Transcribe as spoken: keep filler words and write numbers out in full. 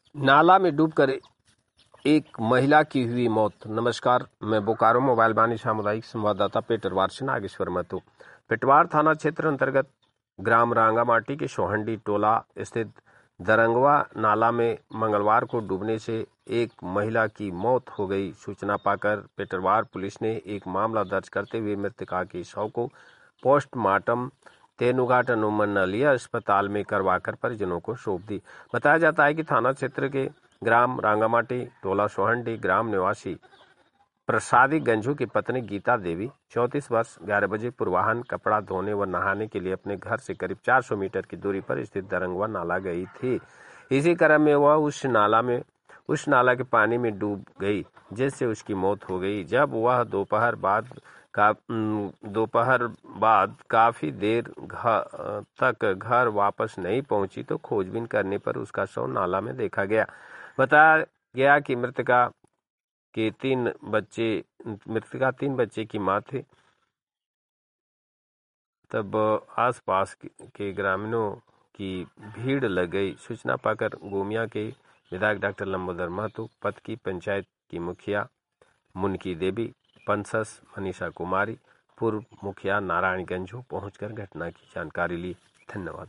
नाला में डूबकर एक महिला की हुई मौत। नमस्कार, मैं बोकारो मोबाइल बानी सामुदायिक संवाददाता पेटरवार से नागेश्वर महतो। पेटवार थाना क्षेत्र अंतर्गत ग्राम रांगामाटी के सोहंडी टोला स्थित दरंगवा नाला में मंगलवार को डूबने से एक महिला की मौत हो गई। सूचना पाकर पेटरवार पुलिस ने एक मामला दर्ज करते हुए मृतका के शव को पोस्टमार्टम तेनुघाट अनुमंडलीय अस्पताल में करवाकर परिजनों को सौंप दी। बताया जाता है कि थाना क्षेत्र के ग्राम रांगामाटी टोला सोहंडी ग्राम निवासी प्रसादी गंजू की पत्नी गीता देवी चौंतीस वर्ष ग्यारह बजे पूर्वाहन कपड़ा धोने व नहाने के लिए अपने घर से करीब चार सौ मीटर की दूरी पर स्थित दरंगवा नाला गई थी। इसी क्रम में वह उस नाला में उस नाला के पानी में डूब गई, जिससे उसकी मौत हो गई। जब वह दोपहर बाद का दोपहर बाद काफी देर घर तक घर वापस नहीं पहुंची तो खोजबीन करने पर उसका शव नाला में देखा गया। बताया गया कि मृतका के तीन बच्चे मृतका तीन बच्चे की मां थे। तब आसपास के ग्रामीणों की भीड़ लग गई। सूचना पाकर गोमिया के विधायक डॉक्टर लंबोदर महतो, पथ की पंचायत की मुखिया मुनकी देवी, पंसस मनीषा कुमारी, पूर्व मुखिया नारायण गंजू पहुंचकर घटना की जानकारी ली। धन्यवाद।